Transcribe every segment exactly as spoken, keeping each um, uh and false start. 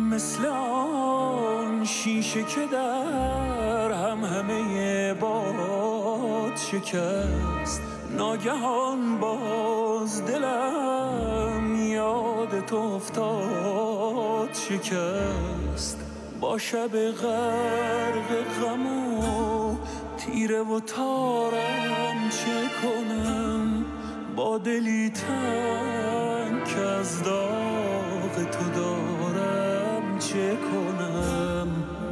مثل آن شیشه که در هم همه باد شکست، ناگهان باز دلم یادت افتاد شکست. با شب غرق غم و تیره و تارم چه کنم، با دلی تنگ که از داغ تو دارم چه کنم،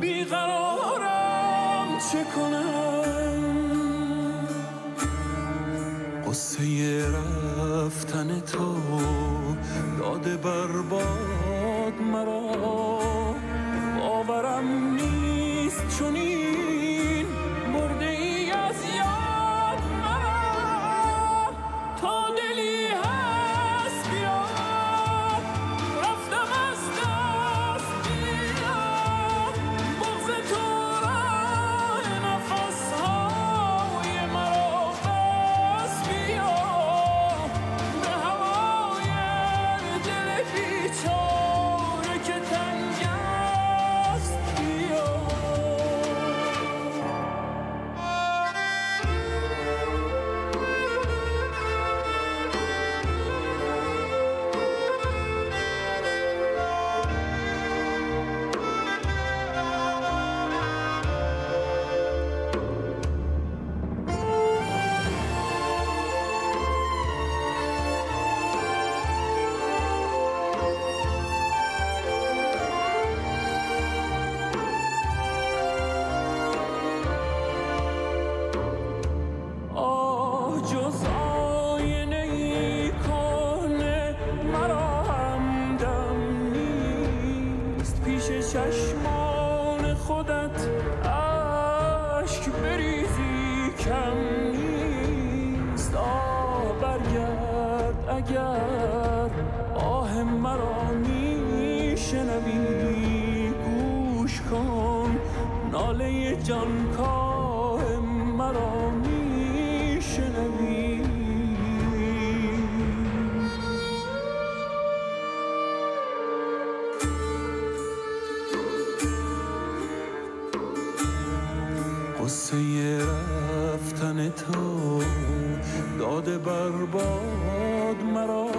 بیقرارم چه کنم. قصه رفتن تو داده برباد مرا، باورم نیست چنین برده ای از یاد مرا. تا دلی هست بیا رفتم از دست بیا، بغض تو راه نفسهای مرا بس بیا، به هوای دل بیچاره که تنگ است بیا. جز آینه ای کهنه مرا همدم نیست، پیش چشمان خودت اشک بریزی کم نیست. آه برگرد اگر آه مرا میشنوی، گوش کن ناله جانکاه مرا میشنوی. قصه رفتن تو داده برباد مرا،